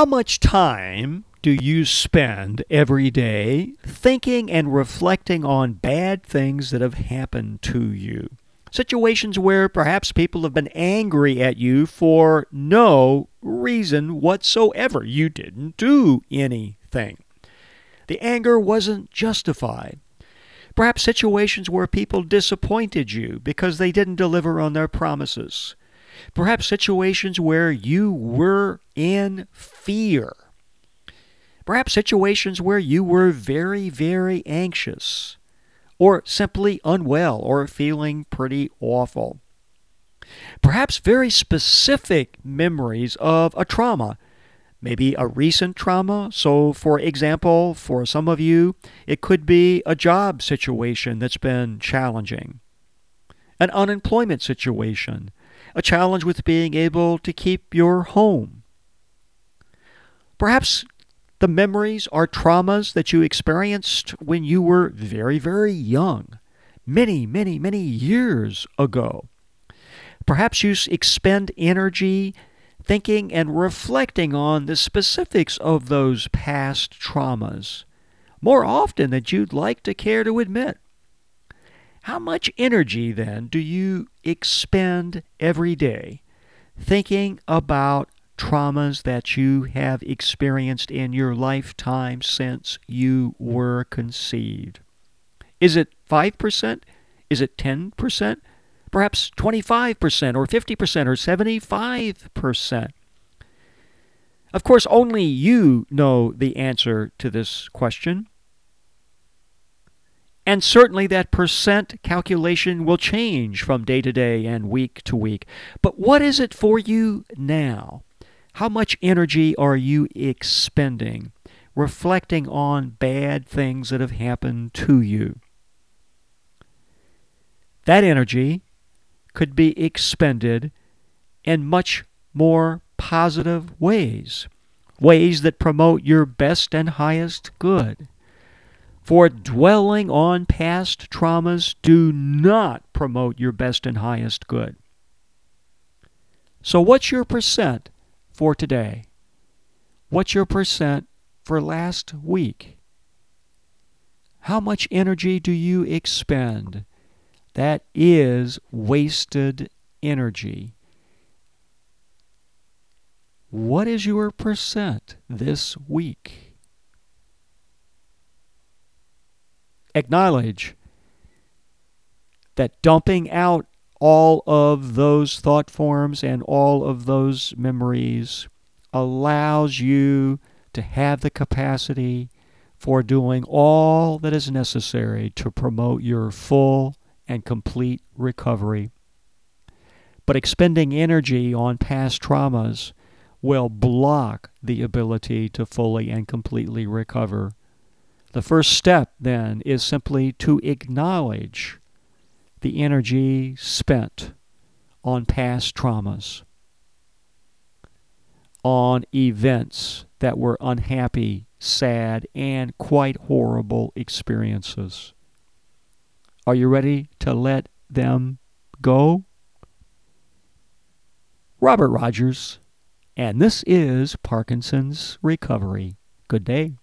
How much time do you spend every day thinking and reflecting on bad things that have happened to you? Situations where perhaps people have been angry at you for no reason whatsoever. You didn't do anything. The anger wasn't justified. Perhaps situations where people disappointed you because they didn't deliver on their promises. Perhaps situations where you were in fear. Perhaps situations where you were very, very anxious, or simply unwell, or feeling pretty awful. Perhaps very specific memories of a trauma, maybe a recent trauma. So, for example, for some of you, it could be a job situation that's been challenging, an unemployment situation, a challenge with being able to keep your home. Perhaps the memories are traumas that you experienced when you were very, very young, many, many, many years ago. Perhaps you expend energy thinking and reflecting on the specifics of those past traumas more often than you'd like to care to admit. How much energy, then, do you expend every day thinking about traumas that you have experienced in your lifetime since you were conceived? Is it 5%? Is it 10%? Perhaps 25% or 50% or 75%? Of course, only you know the answer to this question. And certainly that percent calculation will change from day to day and week to week. But what is it for you now? How much energy are you expending reflecting on bad things that have happened to you? That energy could be expended in much more positive ways, ways that promote your best and highest good. For dwelling on past traumas do not promote your best and highest good. So what's your percent for today? What's your percent for last week? How much energy do you expend? That is wasted energy. What is your percent this week? Acknowledge that dumping out all of those thought forms and all of those memories allows you to have the capacity for doing all that is necessary to promote your full and complete recovery. But expending energy on past traumas will block the ability to fully and completely recover. The first step, then, is simply to acknowledge the energy spent on past traumas, on events that were unhappy, sad, and quite horrible experiences. Are you ready to let them go? Robert Rogers, and this is Parkinson's Recovery. Good day.